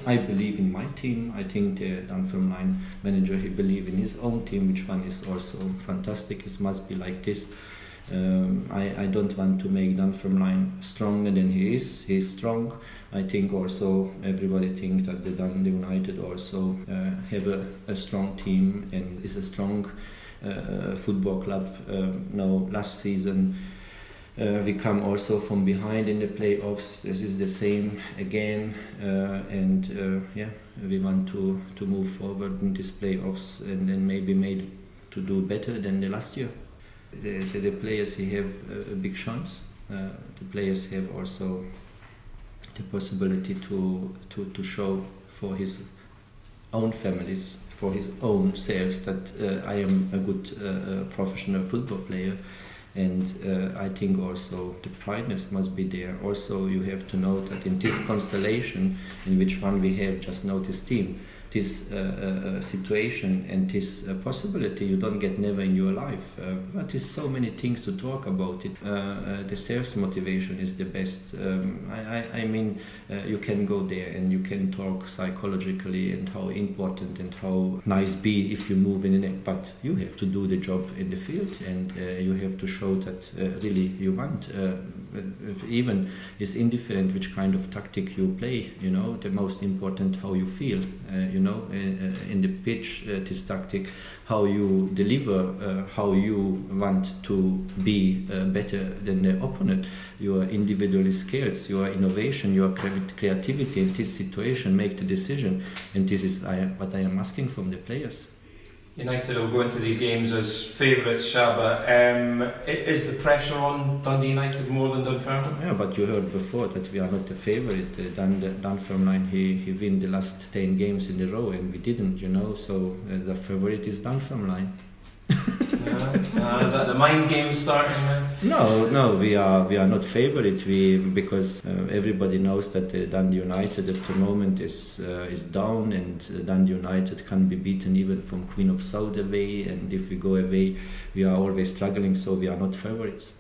I believe in my team. I think the Dunfermline manager, he believes in his own team, which one is also fantastic. It must be like this. I don't want to make Dunfermline stronger than he is. He's strong. I think also everybody thinks that the Dundee United also have a strong team and is a strong football club. Now last season we come also from behind in the playoffs. This is the same again, we want to move forward in these playoffs and then maybe made to do better than the last year. The players have a big chance. The players have also the possibility to show for his own families, for his own selves, that I am a good professional football player. And I think also the prideness must be there. Also, you have to know that in this constellation, in which one we have just now this team, this situation and this possibility you don't get never in your life. But there's so many things to talk about it. The self-motivation is the best. I mean, you can go there and you can talk psychologically and how important and how nice be if you move in it. But you have to do the job in the field, and you have to show that really you want. Even it's indifferent which kind of tactic you play. You know, the most important how you feel. In the pitch, this tactic, how you deliver, how you want to be better than the opponent, your individual skills, your innovation, your creativity in this situation, make the decision. And this is what I am asking from the players. United will go into these games as favourites, Csaba. Is the pressure on Dundee United more than Dunfermline? Yeah, but you heard before that we are not the favourite. Dunfermline, he win the last 10 games in a row and we didn't, so the favourite is Dunfermline. Is that the mind game starting then? No, we are not favourite. Because everybody knows that the Dundee United at the moment is down, and Dundee United can be beaten even from Queen of South away. And if we go away, we are always struggling. So we are not favourites.